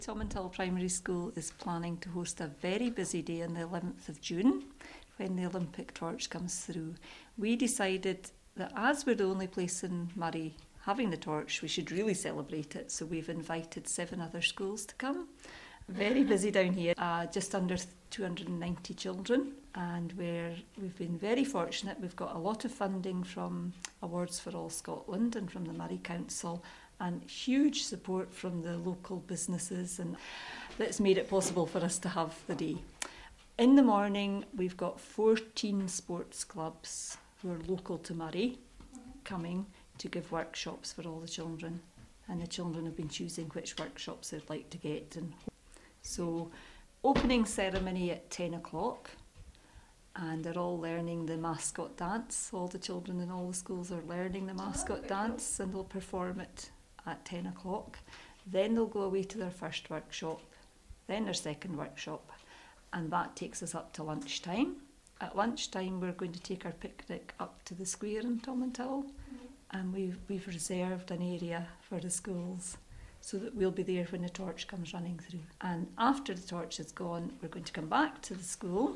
Tomintoul Primary School is planning to host a very busy day on the 11th of June when the Olympic torch comes through. We decided that as we're the only place in Moray having the torch, we should really celebrate it. So we've invited 7 other schools to come. Very busy down here, just under 290 children, and we've been very fortunate. We've got a lot of funding from Awards for All Scotland and from the Moray Council, and huge support from the local businesses, and that's made it possible for us to have the day. In the morning, we've got 14 sports clubs who are local to Moray coming to give workshops for all the children, and the children have been choosing which workshops they'd like to get. And so, opening ceremony at 10 o'clock, and they're all learning the mascot dance. All the children in all the schools are learning the mascot dance, and they'll perform it at 10 o'clock. Then they'll go away to their first workshop, then their second workshop, and that takes us up to lunchtime. At lunchtime, we're going to take our picnic up to the square in Tomintoul, and we've reserved an area for the schools so that we'll be there when the torch comes running through. And after the torch is gone, we're going to come back to the school,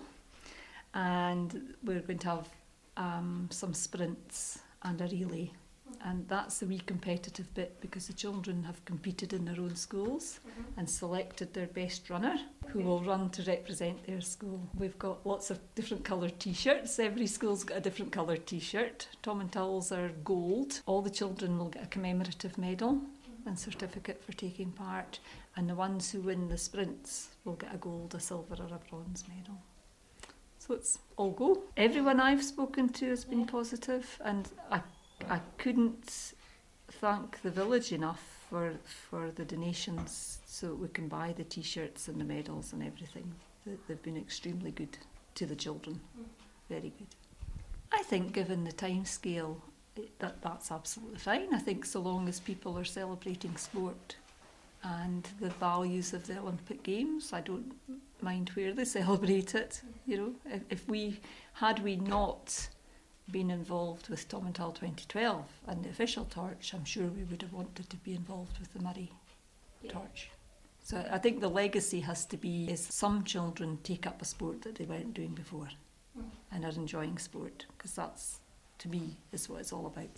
and we're going to have some sprints and a relay. And that's the wee competitive bit, because the children have competed in their own schools and selected their best runner who will run to represent their school. We've got lots of different coloured t-shirts. Every school's got a different coloured t-shirt. Tomintoul's are gold. All the children will get a commemorative medal and certificate for taking part, and the ones who win the sprints will get a gold, a silver or a bronze medal. So it's all go. Everyone I've spoken to has been positive, and I couldn't thank the village enough for the donations so that we can buy the t-shirts and the medals and everything. They've been extremely good to the children. Very good. I think given the time scale, that's absolutely fine. I think so long as people are celebrating sport and the values of the Olympic Games, I don't mind where they celebrate it. You know, if we not been involved with Tomintoul 2012 and the official torch, I'm sure we would have wanted to be involved with the Moray torch. So I think the legacy has to be is some children take up a sport that they weren't doing before and are enjoying sport, because that's, to me, is what it's all about.